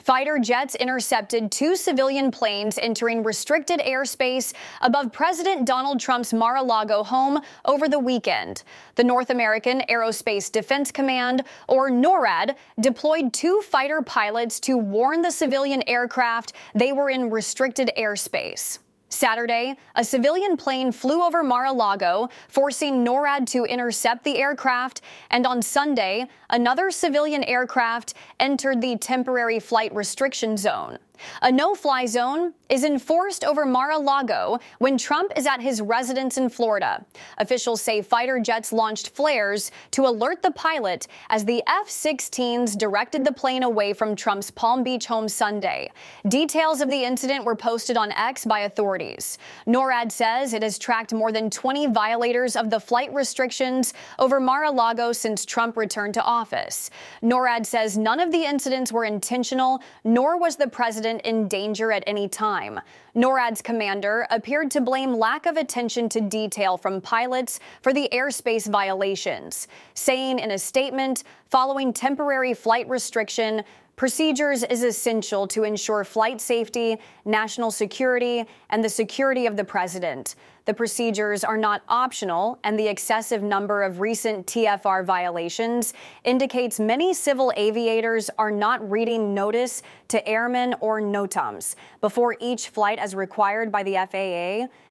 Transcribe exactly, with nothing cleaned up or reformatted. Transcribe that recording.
Fighter jets intercepted two civilian planes entering restricted airspace above President Donald Trump's Mar-a-Lago home over the weekend. The North American Aerospace Defense Command, or NORAD, deployed two fighter pilots to warn the civilian aircraft they were in restricted airspace. Saturday, a civilian plane flew over Mar-a-Lago, forcing NORAD to intercept the aircraft, and on Sunday, another civilian aircraft entered the temporary flight restriction zone. A no-fly zone is enforced over Mar-a-Lago when Trump is at his residence in Florida. Officials say fighter jets launched flares to alert the pilot as the F sixteens directed the plane away from Trump's Palm Beach home Sunday. Details of the incident were posted on X by authorities. NORAD says it has tracked more than twenty violators of the flight restrictions over Mar-a-Lago since Trump returned to office. NORAD says none of the incidents were intentional, nor was the president in danger at any time. NORAD's commander appeared to blame lack of attention to detail from pilots for the airspace violations, saying in a statement, following temporary flight restriction, procedures is essential to ensure flight safety, national security, and the security of the president. The procedures are not optional, and the excessive number of recent T F R violations indicates many civil aviators are not reading notice to airmen or NOTAMs before each flight as required by the F A A.